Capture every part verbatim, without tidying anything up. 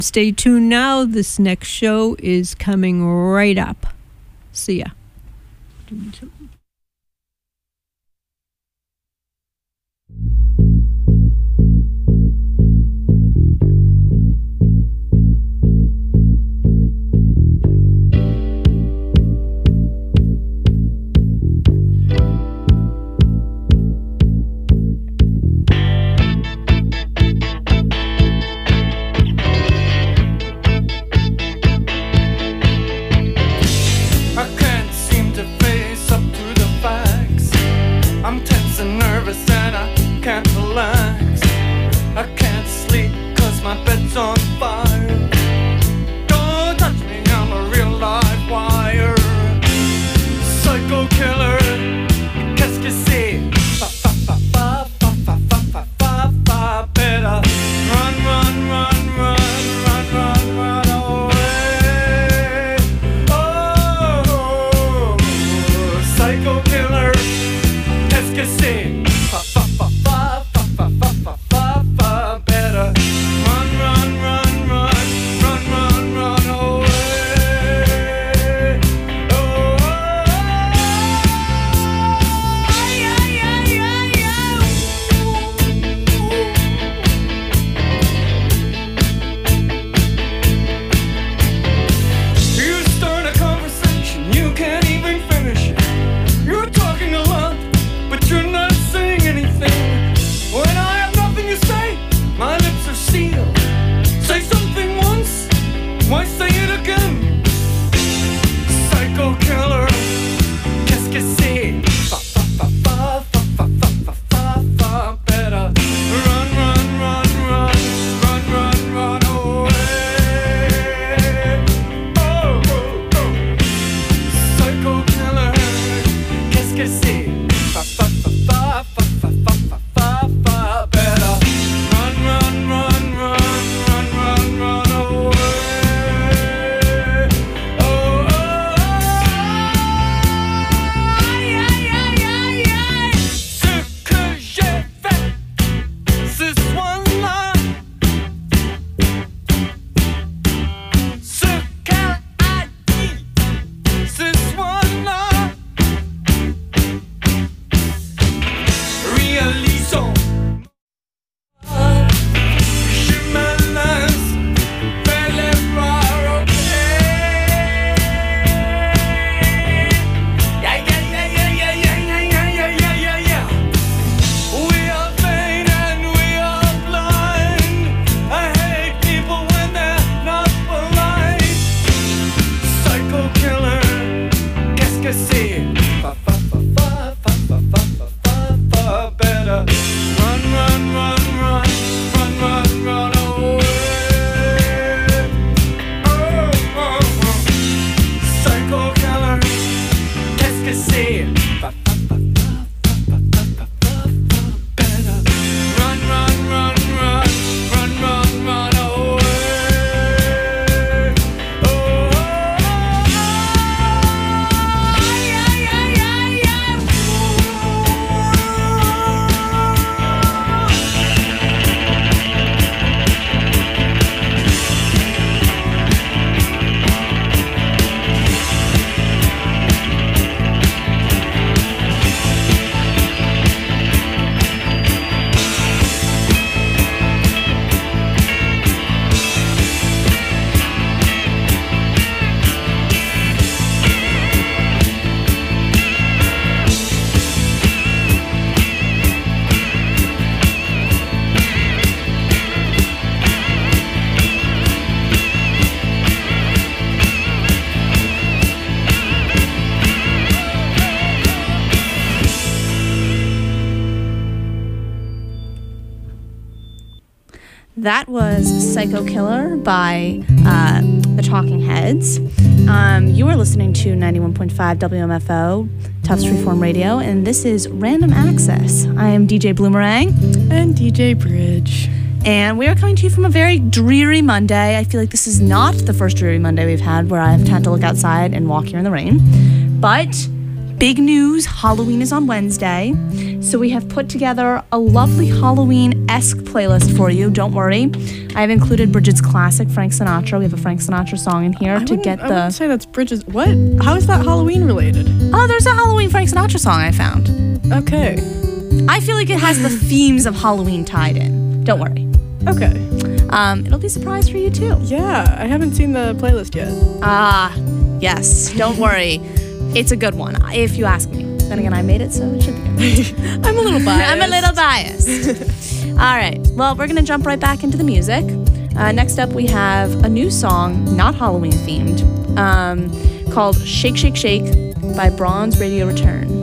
Stay tuned now. This next show is coming right up. See ya. That was Psycho Killer by uh, the Talking Heads. Um, you are listening to ninety-one point five W M F O, Tufts Freeform Radio, and this is Random Access. I am D J Bloomerang. And D J Bridge. And we are coming to you from a very dreary Monday. I feel like this is not the first dreary Monday we've had where I've had to look outside and walk here in the rain. But big news, Halloween is on Wednesday. So we have put together a lovely Halloween-esque playlist for you. Don't worry. I have included Bridget's classic, Frank Sinatra. We have a Frank Sinatra song in here I to get I the... wouldn't say that's Bridget's... What? How is that Halloween related? Oh, there's a Halloween Frank Sinatra song I found. Okay. I feel like it has the themes of Halloween tied in. Don't worry. Okay. Um, it'll be a surprise for you, too. Yeah, I haven't seen the playlist yet. Ah, yes. Don't worry. It's a good one, if you ask me. Then again, I made it, so it should be good. I'm a little biased. I'm a little biased. All right. Well, we're going to jump right back into the music. Uh, next up, we have a new song, not Halloween themed, um, called Shake, Shake, Shake by Bronze Radio Return.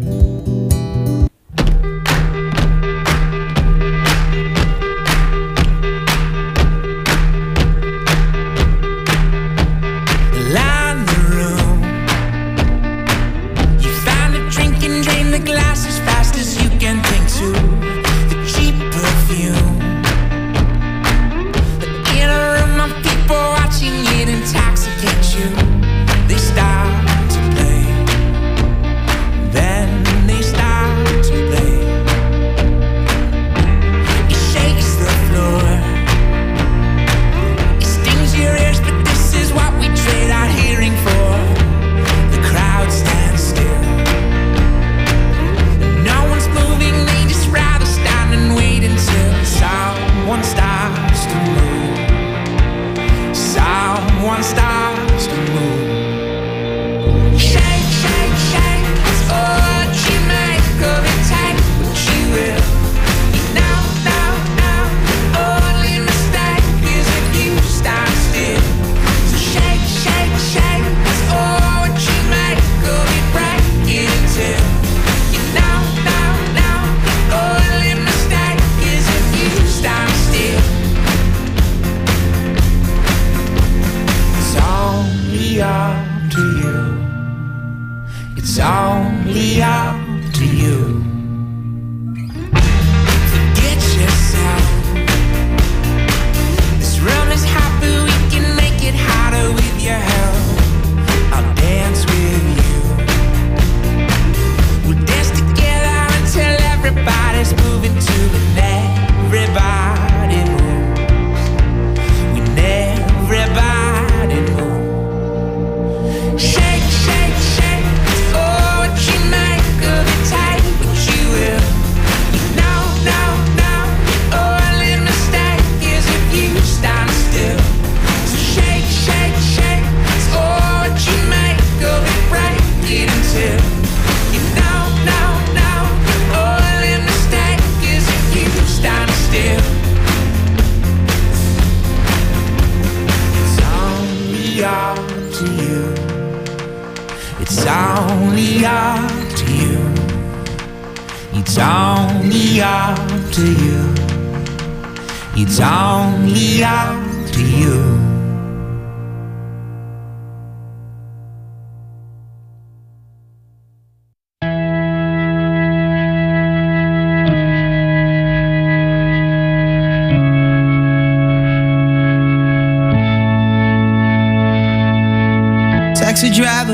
Taxi driver,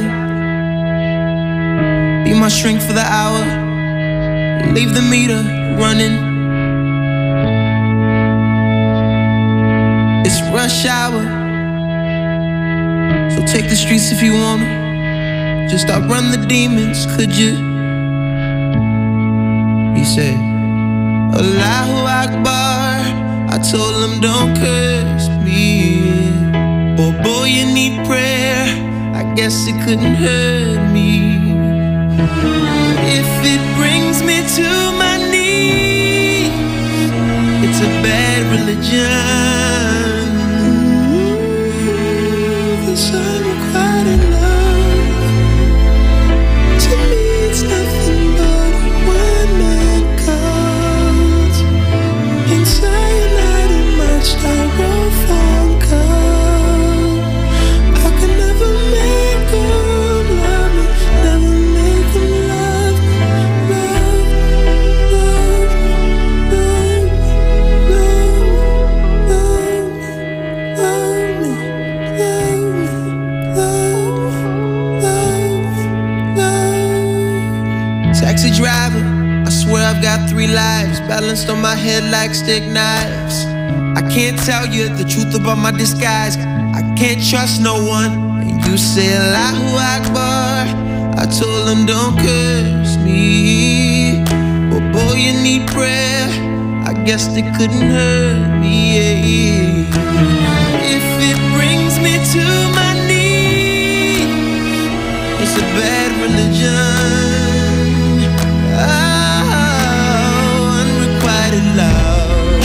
be my shrink for the hour. Leave the meter running. It's rush hour, so take the streets if you wanna. Just outrun the demons, could you? He said, Allahu Akbar. I told him don't curse me. Oh boy, you need prayer. I guess it couldn't hurt me. If it brings me to my knees, it's a bad religion. This unrequited love, to me it's nothing but one-night calls and cyanide and much styrofoam cup. I can never make them love me, never make them love me, love, love, love, love, love me, love me, love, love, love. Taxi driver, I swear I've got three lives balanced on my head like stick knives. I can't tell you the truth about my disguise. I can't trust no one. And you say Allahu Akbar. I told them don't curse me. But boy, you need prayer. I guess they couldn't hurt me. If it brings me to my knees, it's a bad religion. Oh, unrequited love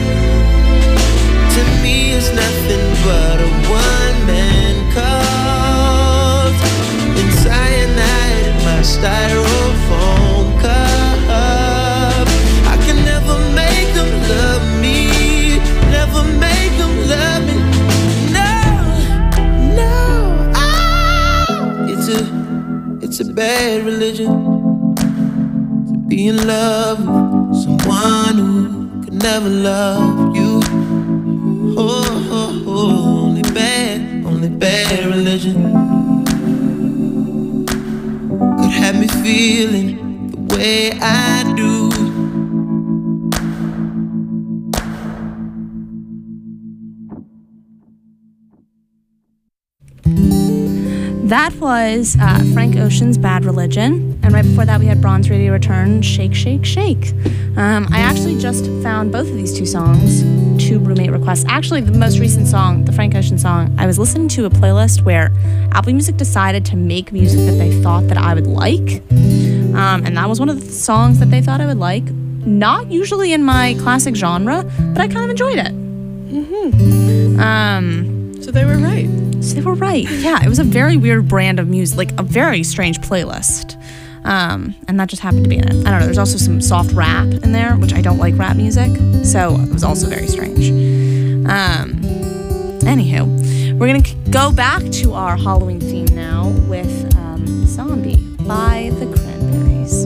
to me is nothing but a one-man cult and cyanide in my styrofoam cup. I can never make them love me, never make them love me. No, no, oh, it's a, it's a bad religion to be in love with someone who could never love you. Oh, oh, oh, only bad, only bad religion could have me feeling the way I do. That was uh, Frank Ocean's Bad Religion. And right before that, we had Bronze Radio Return, Shake, Shake, Shake. Um, I actually just found both of these two songs, two roommate requests. Actually, the most recent song, the Frank Ocean song, I was listening to a playlist where Apple Music decided to make music that they thought that I would like. Um, and that was one of the songs that they thought I would like. Not usually in my classic genre, but I kind of enjoyed it. Mm-hmm. Um, so they were right. So they were right. Yeah, it was a very weird brand of music, like a very strange playlist. Um, and that just happened to be in it. I don't know, there's also some soft rap in there, which I don't like rap music, so it was also very strange. Um, anywho, we're going to go back to our Halloween theme now with um, Zombie by the Cranberries.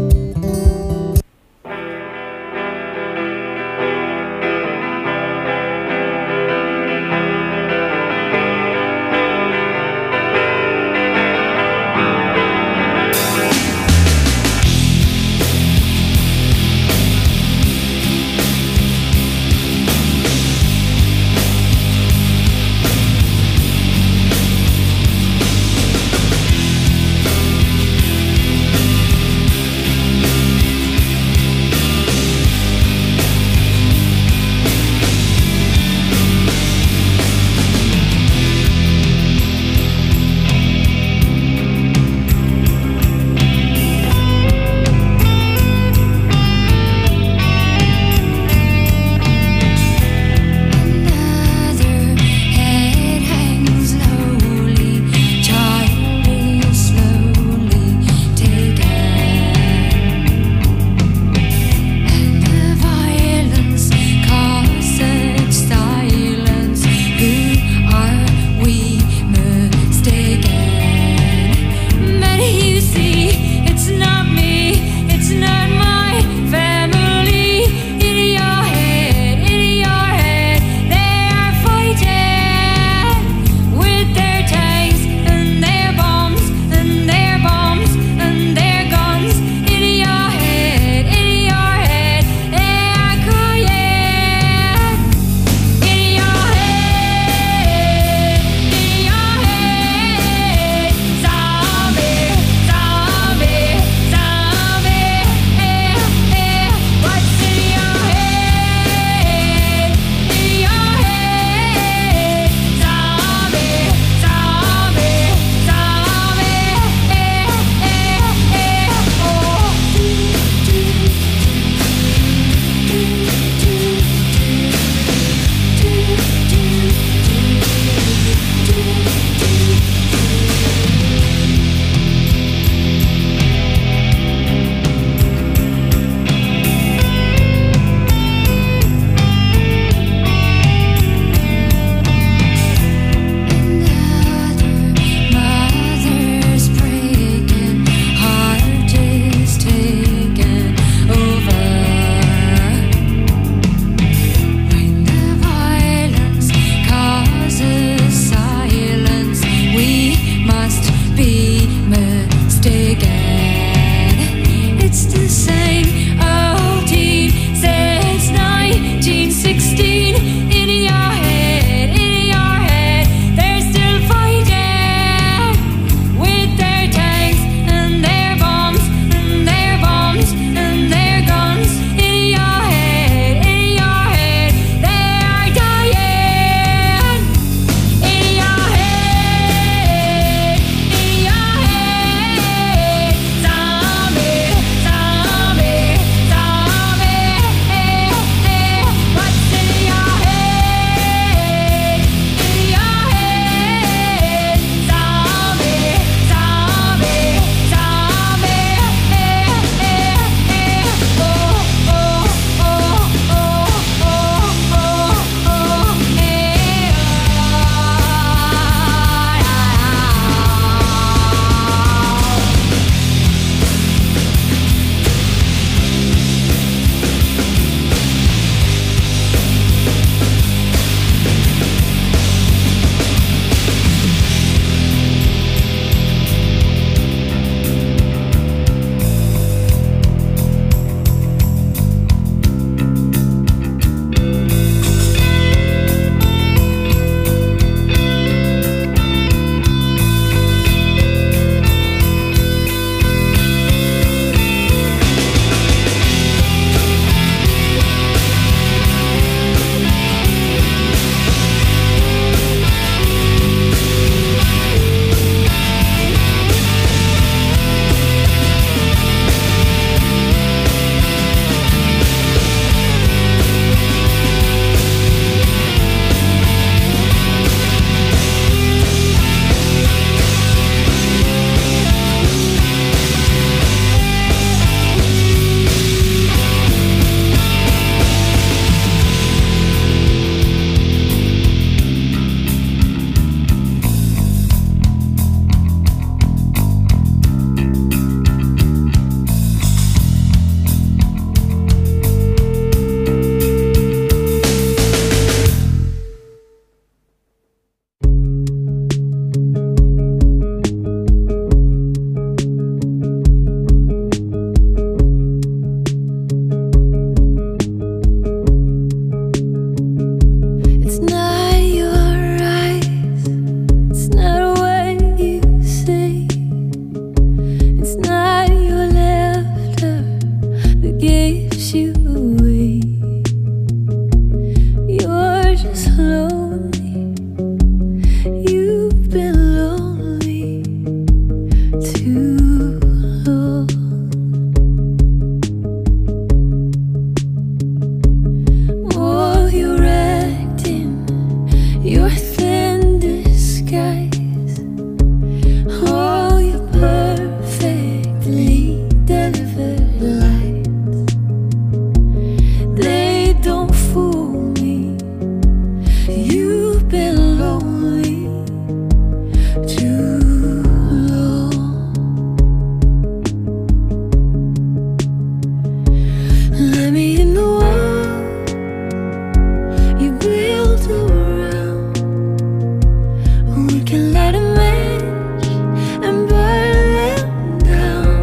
can light a match and burn them down.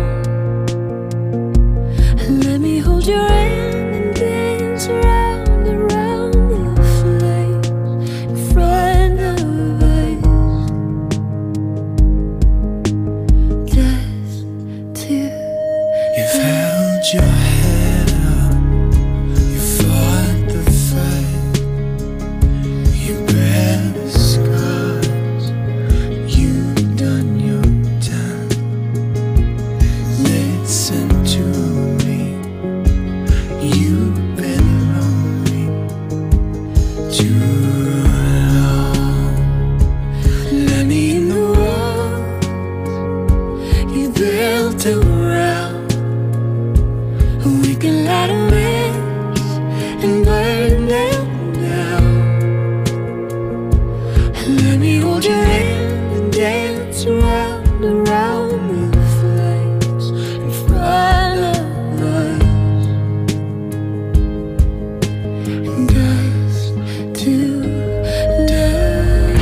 And let me hold your hand and dance around, around the flames in front of us. Just two. You've held your head up, you fought the fight, you bear the scars, you've done your time. Listen to me, you've been lonely too long. Let me in the walls you built around. We can light a match and burn them down. And let me hold your hand and dance around, around the flames in front of us. And dust to dust.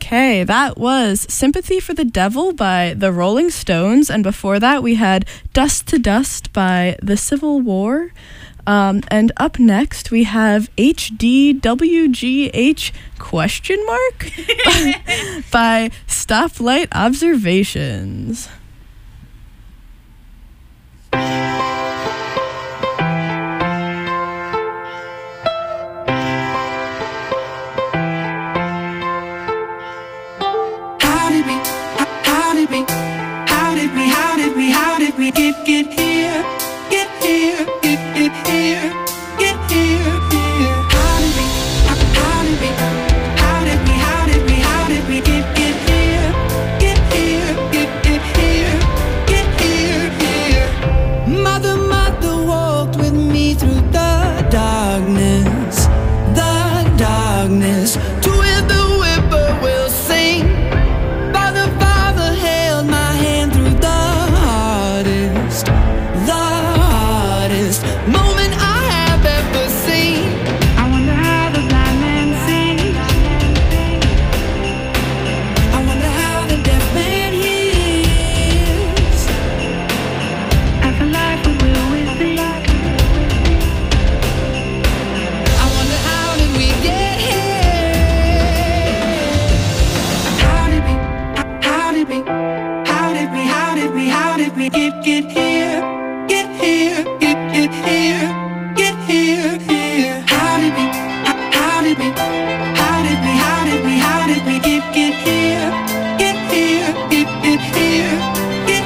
Okay, that was Sympathy for the Devil by the Rolling Stones, and before that we had Dust to Dust by the Civil War. Um, and up next we have H D W G H question mark by, by Stoplight Observations. We get, get here, get here, get, get here, get here, here. How did we, how, how did we, how did we, how did we, how did we get, get here, get here, get, get here, get here, here. Mother, mother walked with me through the darkness, the darkness, to where the whippoorwill sing. Father, Father held my hand through the the hardest moment I have ever seen. I wonder how the blind man sings. I wonder how the deaf man hears. After life we will we think. I wonder how did we get here? How did we, how did we, how did we, how did we, how did we get, get here? Get here, get, get here, get here, here. How did we, how did we, how did we, how did we, how did we get, get here, get here, get, get here, get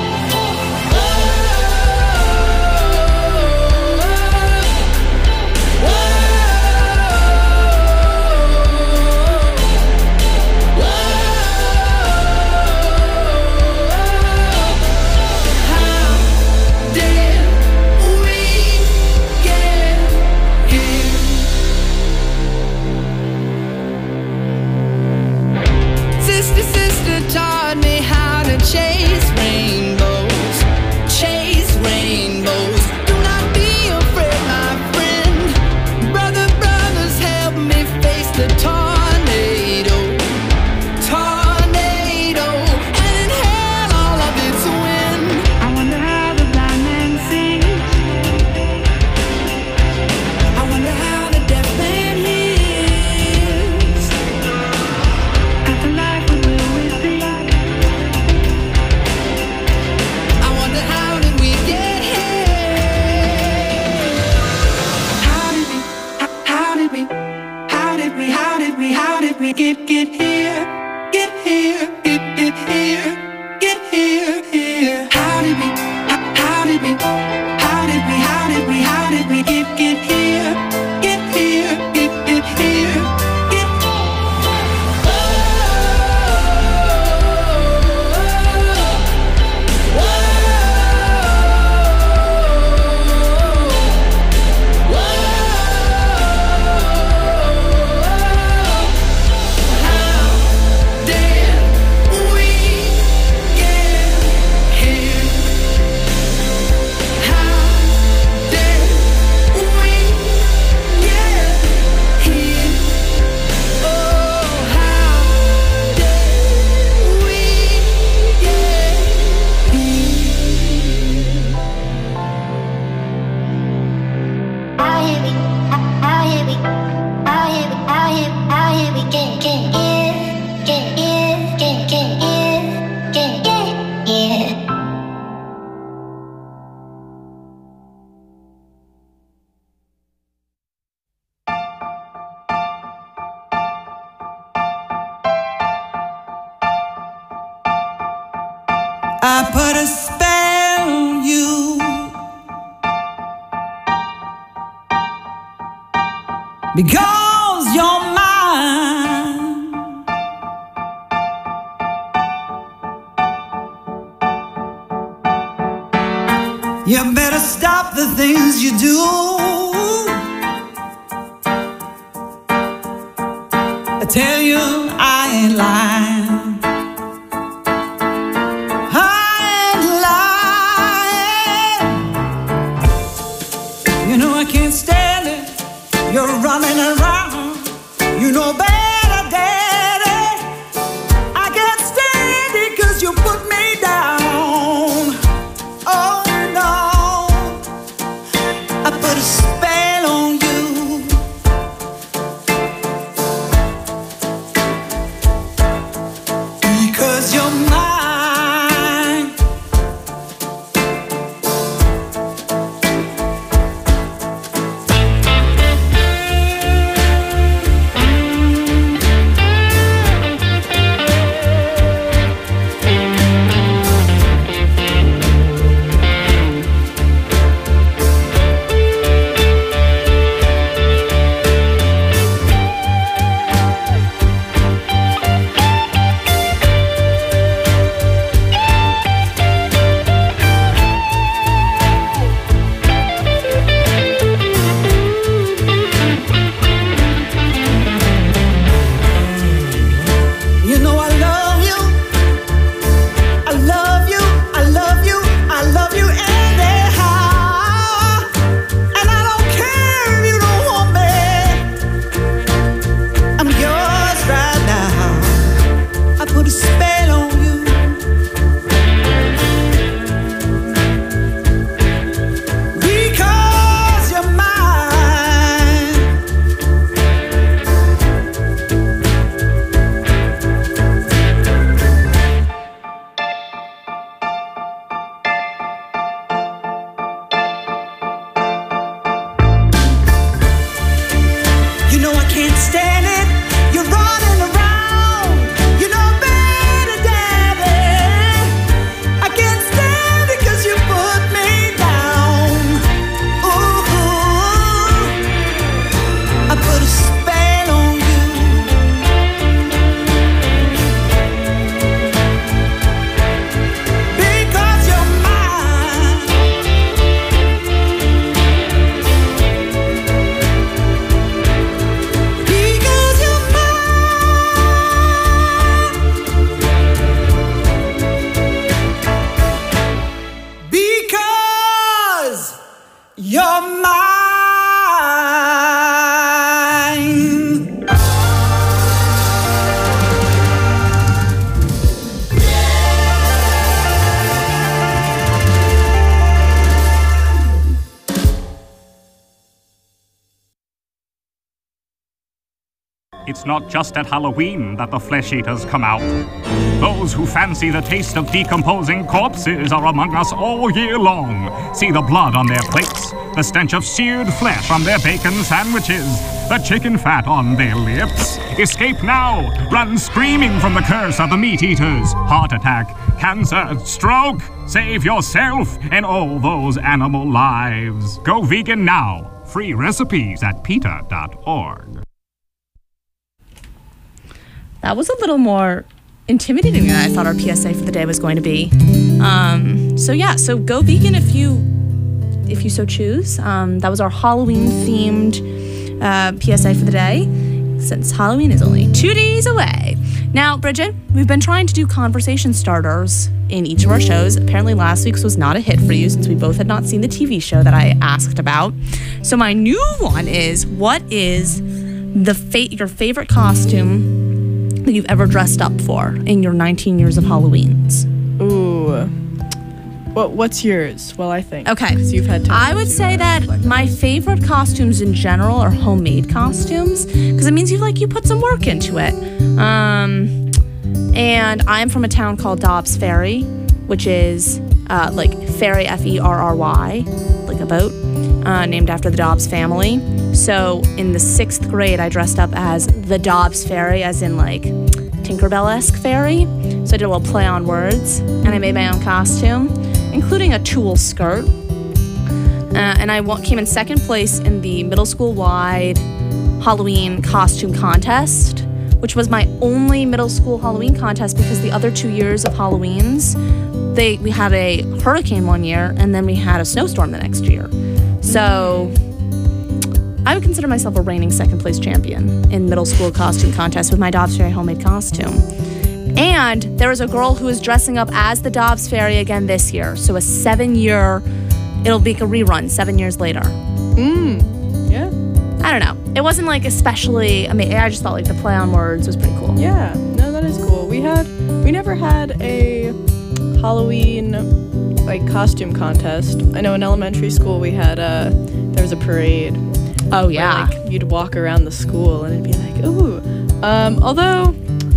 taught me how to chase rainbows, chase rainbows. Do not be afraid, my friend. Brother, brothers, help me face the tornado, tornado, and inhale all of its wind. I wonder how the blind man sings. I wonder how the deaf man hears. After life we will we think. How did we get, get here, get here, get, get here, get here, here. How did we, how did we, how did we, how did we, how did we get, get here, get here, get, get here, get I put a spell on you because you're mine. You better stop the things you do. I tell you I ain't lying. You're running around, you know better, daddy. you're mine. You know I love you. I love you. I love you. I love you anyhow. And I don't care if you don't want me. I'm yours right now. I put a spell on you. Because you're mine. You know I can't stand it. You're running around. You know better, Daddy. I can't stand it 'cause you put me down. Ooh, I put a spell on you. Because you're mine. Because you're mine. Because you're mine. It's not just at Halloween that the flesh eaters come out. Those who fancy the taste of decomposing corpses are among us all year long. See the blood on their plates, the stench of seared flesh on their bacon sandwiches, the chicken fat on their lips. Escape now! Run screaming from the curse of the meat eaters. Heart attack, cancer, stroke. Save yourself and all those animal lives. Go vegan now. Free recipes at PETA dot org. That was a little more intimidating than I thought our P S A for the day was going to be. Um, so yeah, so go vegan if you if you so choose. Um, that was our Halloween themed uh, P S A for the day, since Halloween is only two days away. Now, Bridget, we've been trying to do conversation starters in each of our shows. Apparently last week's was not a hit for you since we both had not seen the T V show that I asked about. So my new one is, what is the fa- your favorite costume that you've ever dressed up for in your nineteen years of Halloweens? Ooh. What What's yours? Well, I think. Okay. 'Cause you've had time I would to, say uh, that reflect. my favorite costumes in general are homemade costumes, because it means you like you put some work into it. Um, and I'm from a town called Dobbs Ferry, which is uh, like Ferry, F E R R Y, like a boat, uh, named after the Dobbs family. So in the sixth grade, I dressed up as the Dobbs Fairy, as in like Tinkerbell-esque fairy. So I did a little play on words, and I made my own costume, including a tulle skirt. Uh, and I wa- came in second place in the middle school-wide Halloween costume contest, which was my only middle school Halloween contest because the other two years of Halloweens, they we had a hurricane one year, and then we had a snowstorm the next year. So I would consider myself a reigning second place champion in middle school costume contest with my Dobbs Fairy homemade costume. And there was a girl who was dressing up as the Dobbs Fairy again this year. So a seven year, it'll be a rerun seven years later. Mm. Yeah. I don't know. It wasn't like especially, I mean, I just thought like the play on words was pretty cool. Yeah. No, that is cool. We had, we never had a Halloween like costume contest. I know in elementary school we had a, there was a parade. Oh Where, yeah. like, you'd walk around the school and it'd be like, ooh. Um, although, my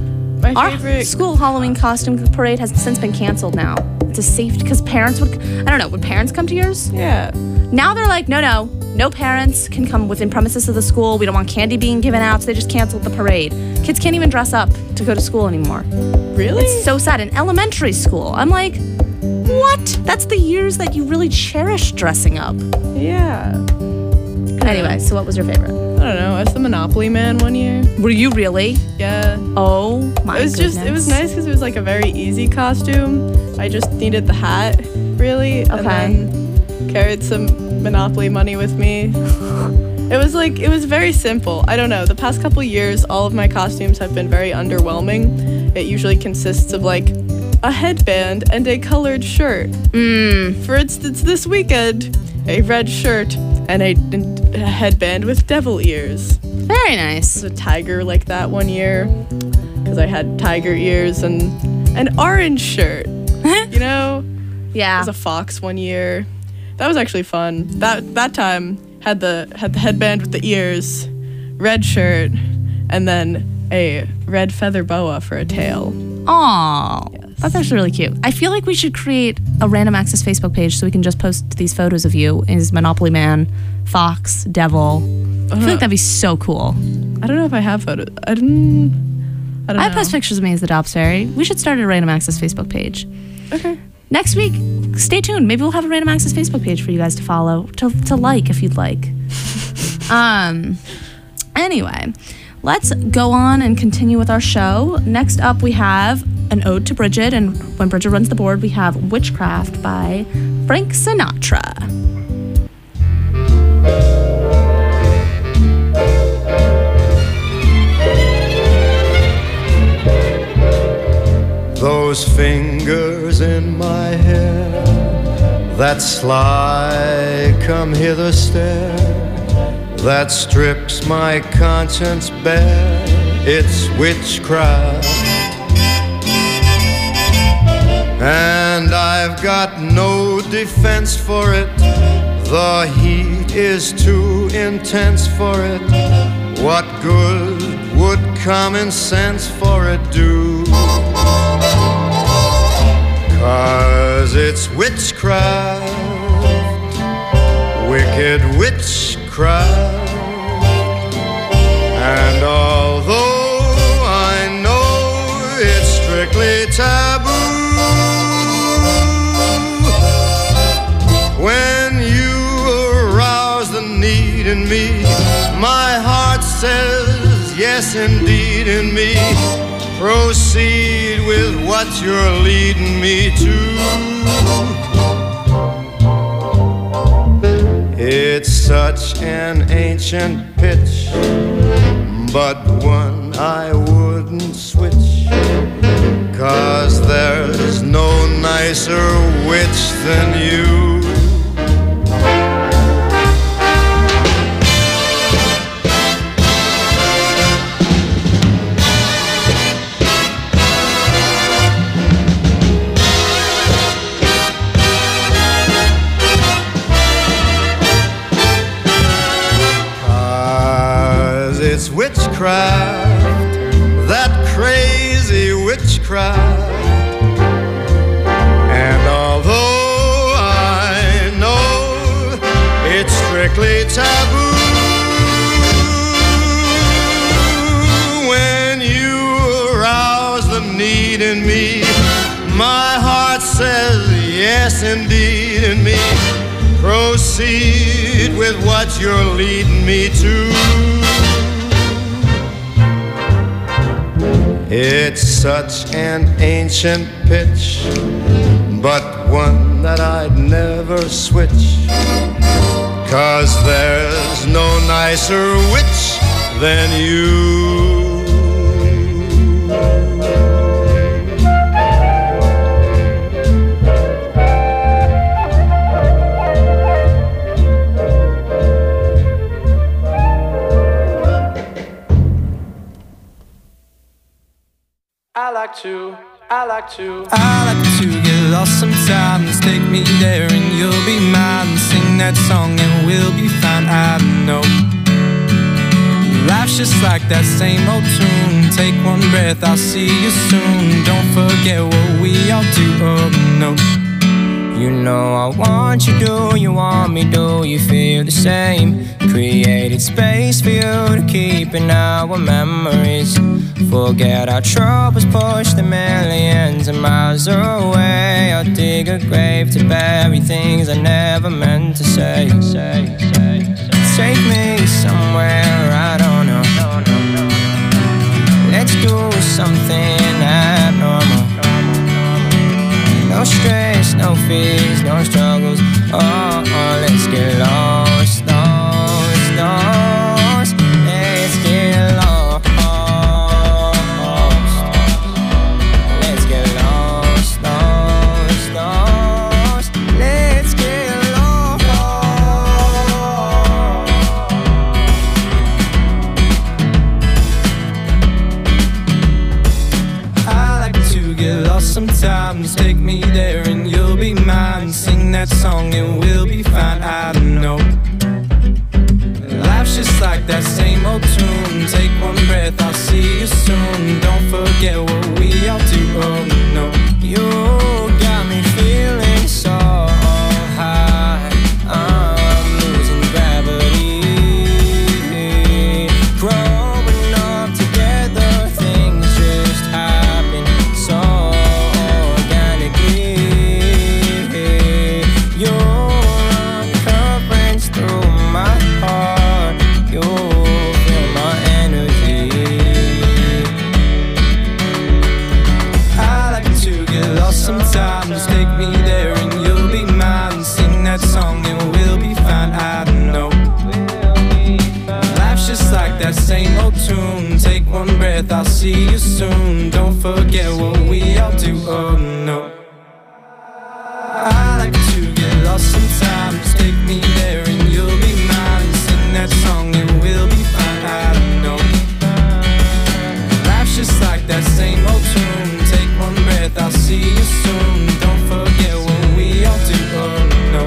My Our favorite school Halloween costume parade has since been canceled now. It's a safety, because parents would, I don't know, would parents come to yours? Yeah. Now they're like, no, no, no parents can come within premises of the school. We don't want candy being given out, so they just canceled the parade. Kids can't even dress up to go to school anymore. Really? It's so sad. In elementary school, I'm like, what? That's the years that you really cherish dressing up. Yeah. Anyway, so what was your favorite? I don't know. I was the Monopoly Man one year. Were you really? Yeah. Oh my It was goodness. just, it was nice because it was like a very easy costume. I just needed the hat, really. Okay. And then carried some Monopoly money with me. It was like, it was very simple. I don't know. The past couple years, all of my costumes have been very underwhelming. It usually consists of like a headband and a colored shirt. Mm. For instance, this weekend, a red shirt and a, a headband with devil ears. Very nice. A tiger like that one year because I had tiger ears and an orange shirt. You know, Yeah. I was a fox one year. That was actually fun. That that time had the had the headband with the ears, red shirt, and then a red feather boa for a tail. Aw, Yes. that's actually really cute. I feel like we should create a Random Access Facebook page so we can just post these photos of you as Monopoly Man, Fox, Devil. I feel like that'd be so cool. I don't know if I have photos. I didn't. I don't I know. post pictures of me as the Dobbs Fairy. We should start a Random Access Facebook page. Okay. Next week, stay tuned. Maybe we'll have a Random Access Facebook page for you guys to follow, to, to like if you'd like. um. Anyway, let's go on and continue with our show. Next up, we have an ode to Bridget, and when Bridget runs the board, we have Witchcraft by Frank Sinatra. Those fingers in my hair, that sly come hither stare, that strips my conscience bare, it's witchcraft. And I've got no defense for it, the heat is too intense for it. What good would common sense for it do? 'Cause it's witchcraft, wicked witchcraft. And although I know it's strictly taboo, when you arouse the need in me, my heart says yes indeed in me. Proceed with what you're leading me to. It's such an ancient pitch, but one I wouldn't switch. 'Cause there's no nicer witch than you. It's witchcraft, that crazy witchcraft. And although I know it's strictly taboo, when you arouse the need in me, my heart says yes indeed in me. Proceed with what you're leading me to. It's such an ancient pitch, but one that I'd never switch. 'Cause there's no nicer witch than you. I like to, I like to I like to get lost sometimes. Take me there and you'll be mine. Sing that song and we'll be fine. I know life Life's just like that same old tune. Take one breath, I'll see you soon. Don't forget what we all do, oh no. You know I want you, do you want me, do you feel the same? Created space for you to keep in our memories. Forget our troubles, push the millions of miles away. I'll dig a grave to bury things I never meant to say. say, say, say. Take me somewhere, I don't know. Let's do something abnormal. No stress, no fears, no struggles. Oh, oh, let's get lost, lost, lost. Let's get lost. Let's get lost, lost, lost. Let's get lost. I like to get lost sometimes. Take me there and you'll be mine. Sing that song and we'll be fine. I don't know. Life's just like that same old tune. Take one breath, I'll see you soon. Don't forget what we all do, oh no. You got me feeling so high. I'm losing gravity. Growing up together, things just happen so organically. You run currents through my heart. You feel my energy. I like to get lost sometimes. Take me there and you'll be mine. Sing that song and we'll be fine. I don't know. Life's just like that same old tune. Take one breath, I'll see you soon. Don't forget what we all do, oh no. I like to get lost sometimes. Take me there and you'll be mine. Sing that song and we'll be fine. I don't know. Life's just like that same old tune. Take one breath, I'll see you soon. Don't forget what we all do, oh no.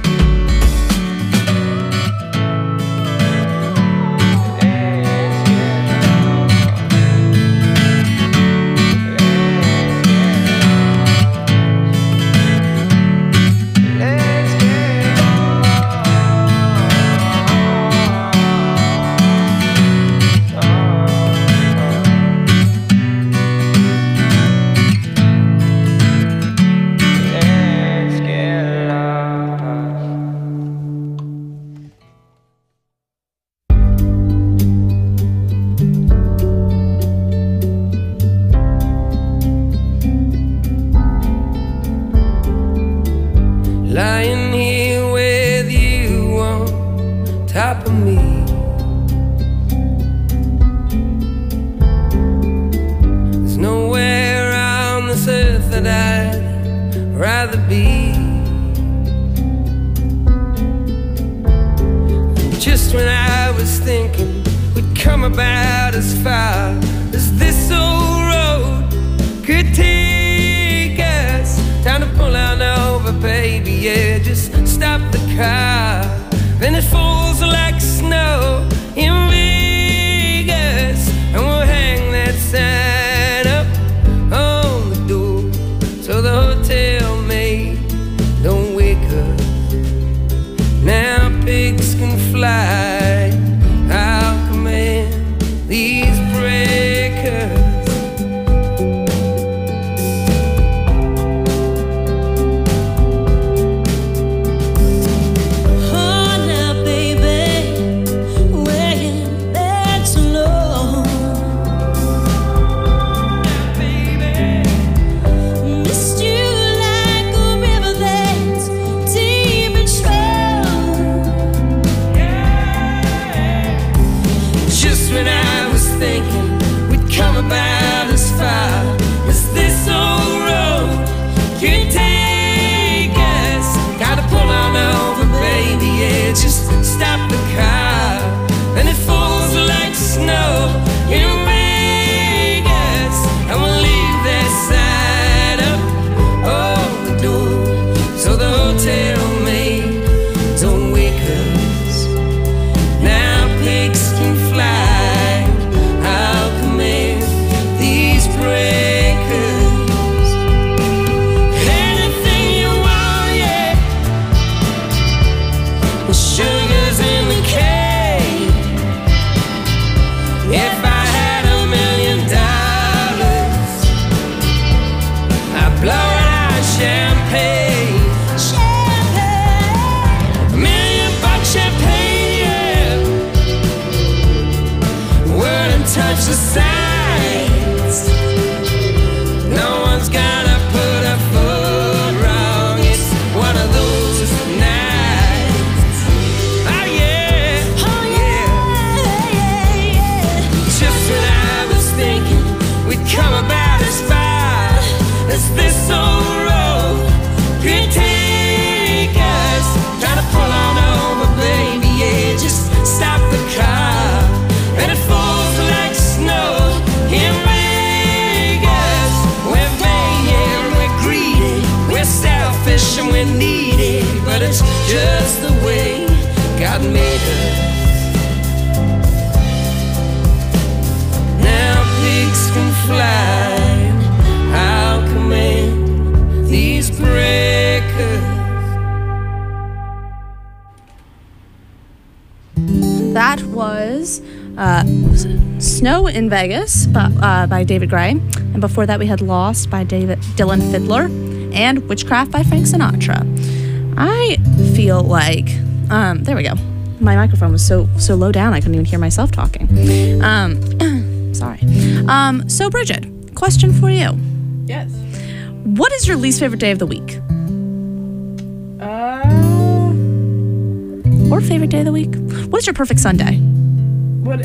Lying here with you on top of me. There's nowhere on this earth that I'd rather be. Just when I was thinking we'd come about as far as this old road could take us, time to pull out over, baby, yeah, just stop the car. Then it falls like snow in Vegas, and we'll hang that sign up on the door so the hotel maid don't wake us. Now pigs can fly, I'll command these breakers. signs. No one's gonna put a foot wrong. It's one of those nights. Oh yeah, oh yeah. Just when I was thinking we'd come about as far as this old road could take us, trying to pull on over, baby, yeah, just stop the car, and it falls like snow in Vegas. We're vain, yeah, we're greedy, we're selfish and we're needy, but it's just the way God made us. Now pigs can fly, I'll command these breakers. That was uh, Snow in Vegas by, uh, by David Gray. And before that, we had Lost by David Dylan Fiddler and Witchcraft by Frank Sinatra. I feel like, um, there we go. My microphone was so so low down, I couldn't even hear myself talking. Um, sorry. Um, so, Bridget, question for you. Yes. What is your least favorite day of the week? Uh, Or favorite day of the week? What is your perfect Sunday? what?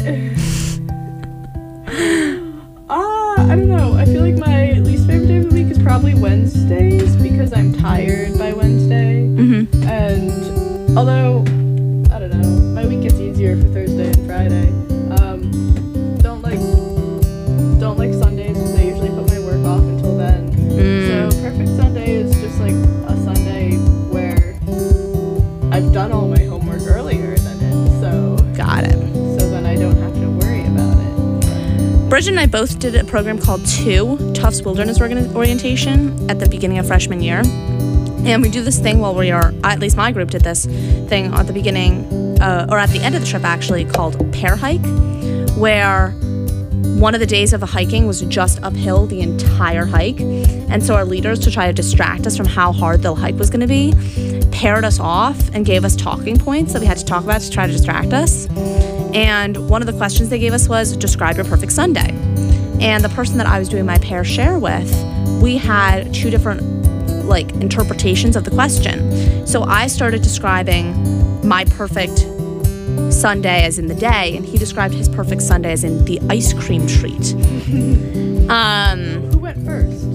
Ah, I don't know. I feel like my least favorite day of the week is probably Wednesdays because I'm tired by Wednesday. Mm-hmm. And although, I don't know, my week gets easier for Thursday and Friday. Um, don't like, don't like Sundays because I usually put my work off until then. Mm. So perfect Sunday is just like a Sunday where I've done all my homework earlier than it. So Got it. so then I don't have to worry about it. Bridget and I both did a program called two, Tufts Wilderness Organ- Orientation, at the beginning of freshman year. And we do this thing while we are, at least my group did this thing at the beginning, uh, or at the end of the trip actually, called Pair Hike, where one of the days of the hiking was just uphill the entire hike. And so our leaders, to try to distract us from how hard the hike was going to be, paired us off and gave us talking points that we had to talk about to try to distract us. And one of the questions they gave us was, describe your perfect Sunday. And the person that I was doing my pair share with, we had two different like interpretations of the question. So I started describing my perfect Sunday as in the day, and he described his perfect Sunday as in the ice cream treat. um, Who went first?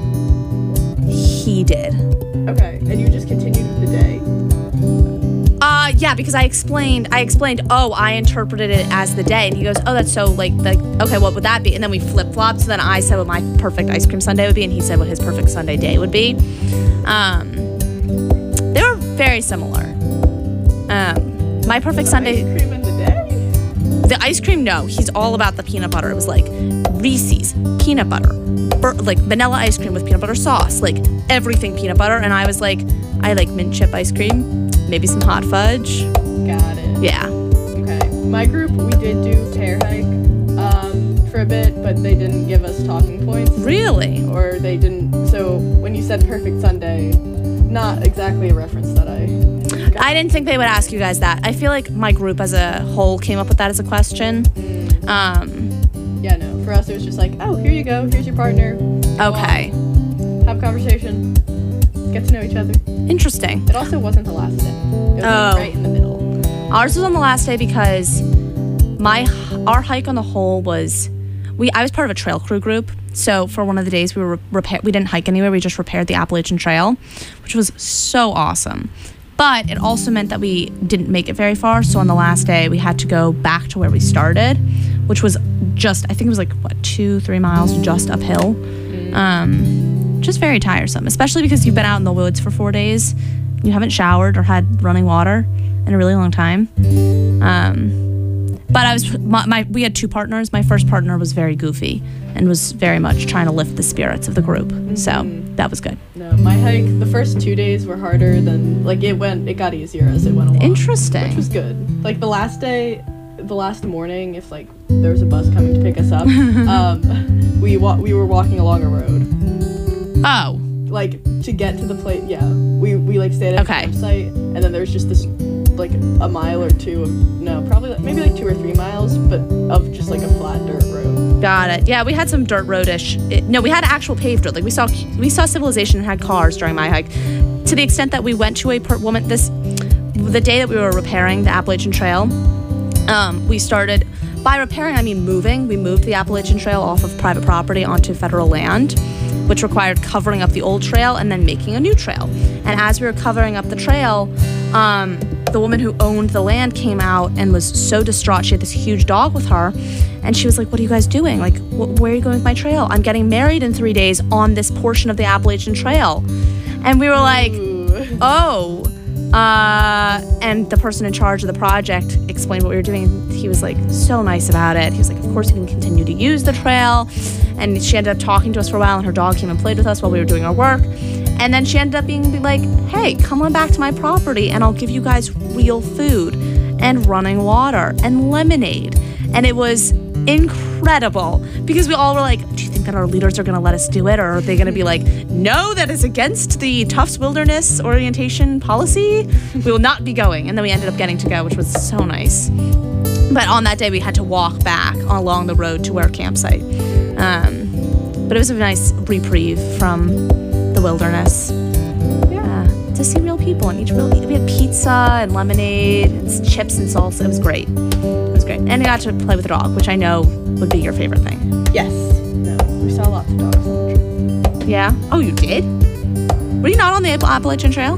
he did. Okay, and you just continued with the day? Uh, yeah, because I explained, I explained, oh, I interpreted it as the day. And he goes, oh, that's so, like, like okay, what would that be? And then we flip-flopped. So then I said what my perfect ice cream sundae would be, and he said what his perfect Sunday day would be. Um, they were very similar. Um, my perfect Sunday... Ice cream in the day? The ice cream, no. He's all about the peanut butter. It was like Reese's, peanut butter, bur- like vanilla ice cream with peanut butter sauce, like everything peanut butter. And I was like, I like mint chip ice cream, maybe some hot fudge. Got it. Yeah. Okay. My group, we did do pair hike um, for a bit, but they didn't give us talking points. Really? Or they didn't. So when you said perfect Sunday, not exactly a reference that I... got. I didn't think they would ask you guys that. I feel like my group as a whole came up with that as a question. Mm. Um, Yeah, no. For us, it was just like, oh, here you go. Here's your partner. Go okay. on, have a conversation. Get to know each other. Interesting. It also wasn't the last day. It was Oh. right in the middle. Ours was on the last day because my our hike on the whole was we I was part of a trail crew group. So for one of the days we were repair we didn't hike anywhere. We just repaired the Appalachian Trail, which was so awesome. But it also meant that we didn't make it very far. So on the last day we had to go back to where we started, which was just I think it was like what two three miles just uphill. Um, just very tiresome, especially because you've been out in the woods for four days. You haven't showered or had running water in a really long time. Um, but I was my, my we had two partners. My first partner was very goofy and was very much trying to lift the spirits of the group. So that was good. No, my hike, the first two days were harder than, like, it went, it got easier as it went along. Interesting. Which was good. Like, the last day, the last morning, if, like, there was a bus coming to pick us up, um, we wa- we were walking along a road. Oh. like to get to the place. Yeah, we we like stayed at Okay. a campsite, and then there's just this like a mile or two of no, probably like, maybe like two or three miles, but of just like a flat dirt road. Got it. Yeah, we had some dirt roadish. It, no, we had actual paved road. Like we saw we saw civilization and had cars during my hike. To the extent that we went to a per- woman this the day that we were repairing the Appalachian Trail. Um, we started by repairing. I mean moving. We moved the Appalachian Trail off of private property onto federal land, which required covering up the old trail and then making a new trail. And as we were covering up the trail, um, the woman who owned the land came out and was so distraught. She had this huge dog with her, and she was like, "What are you guys doing? Like, wh- where are you going with my trail? I'm getting married in three days on this portion of the Appalachian Trail." And we were like, "Oh." Uh, and the person in charge of the project explained what we were doing. He was like so nice about it. He was like, "Of course you can continue to use the trail." And she ended up talking to us for a while, and her dog came and played with us while we were doing our work. And then she ended up being like, "Hey, come on back to my property and I'll give you guys real food and running water and lemonade." And it was incredible because we all were like, "Do you think that our leaders are going to let us do it? Or are they going to be like, no, that is against the Tufts Wilderness Orientation policy? We will not be going." And then we ended up getting to go, which was so nice. But on that day, we had to walk back along the road to our campsite. Um, but it was a nice reprieve from the wilderness. Yeah. Uh, to see real people and eat real. We had pizza and lemonade and chips and salsa. It was great. It was great. And I got to play with the dog, which I know would be your favorite thing. Yes. No. We saw lots of dogs on the trip. Yeah. Oh, you did? Were you not on the App- Appalachian Trail?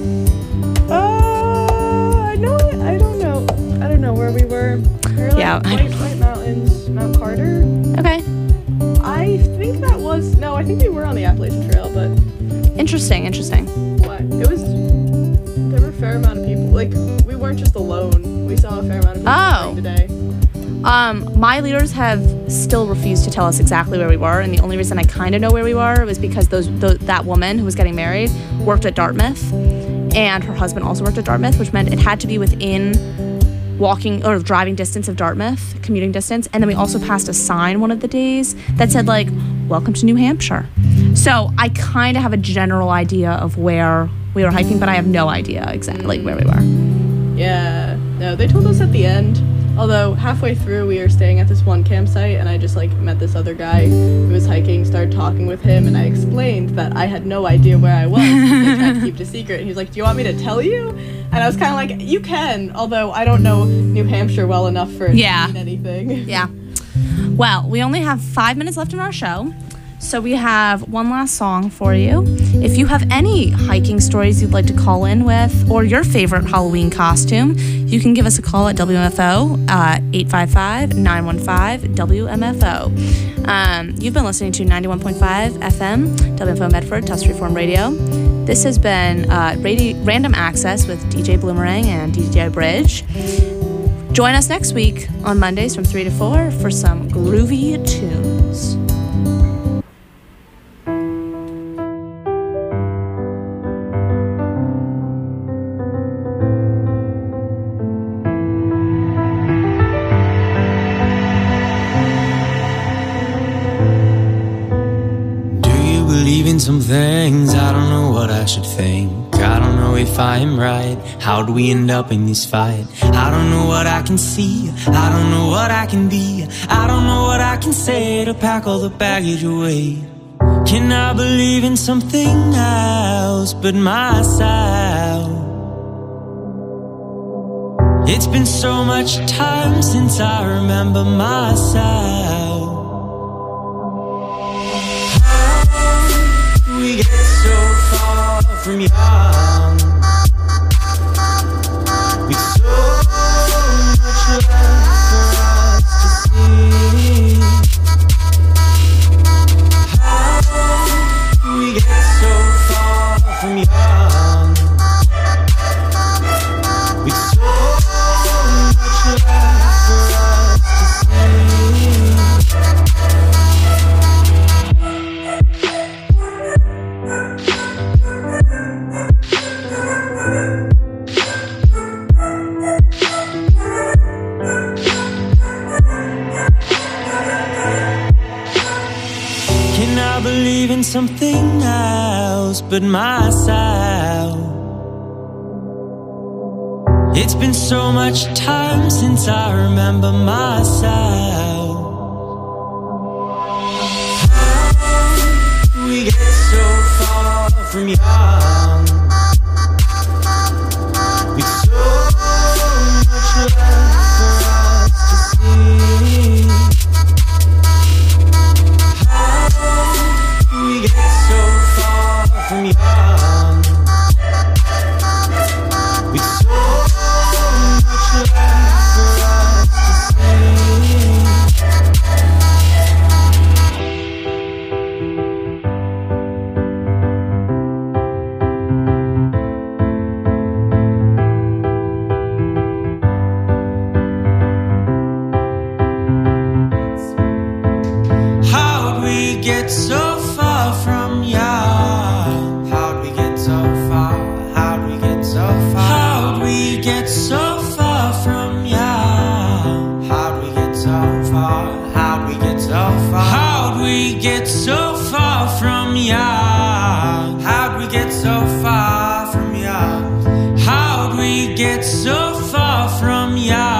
Uh, no, I don't know. I don't know where we were. We were like Yeah, I White, White Mountains, Mount Carter. Okay. I think that was no. I think we were on the Appalachian Trail, but Interesting. Interesting. what? It was. There were a fair amount of people. Like we weren't just alone. We saw a fair amount of people Oh. during the day. Um, my leaders have still refused to tell us exactly where we were, and the only reason I kind of know where we were was because those th- that woman who was getting married worked at Dartmouth, and her husband also worked at Dartmouth, which meant it had to be within walking or driving distance of Dartmouth, commuting distance. And then we also passed a sign one of the days that said like, "Welcome to New Hampshire." So I kind of have a general idea of where we were hiking, but I have no idea exactly where we were. Yeah. No, they told us at the end. Although halfway through we were staying at this one campsite and I just like met this other guy who was hiking, started talking with him, and I explained that I had no idea where I was. They tried to keep it a secret, and he was like, "Do you want me to tell you?" And I was kind of like, "You can," although I don't know New Hampshire well enough for it Yeah. to mean anything. Yeah. Well, we only have five minutes left in our show, so we have one last song for you. If you have any hiking stories you'd like to call in with, or your favorite Halloween costume, you can give us a call at W M F O, uh, eight five five, nine one five, W M F O. Um, you've been listening to ninety-one point five F M, W M F O Medford, Tufts Reform Radio. This has been uh, radio- Random Access with D J Bloomerang and D J Bridge. Join us next week on Mondays from three to four for some groovy tunes. Some things I don't know what I should think. I don't know if I am right. How do we end up in this fight? I don't know what I can see. I don't know what I can be. I don't know what I can say to pack all the baggage away. Can I believe in something else but myself? It's been so much time since I remember myself. We get so far from young, with so much left for us to see. How we get so far from young, with so much left for us to see. Believe in something else else but myself. It's been so much time since I remember myself. How we get so far from young, with so much left for us to see. How we get so far from young, with so much left for us to see. How'd we get so far from young? How'd we get so far? How'd we get so far? How'd we get so far from young? How'd we get so far? How'd we get so far? How'd we get so far from young? How'd we get so far from young? How'd we get so far from young?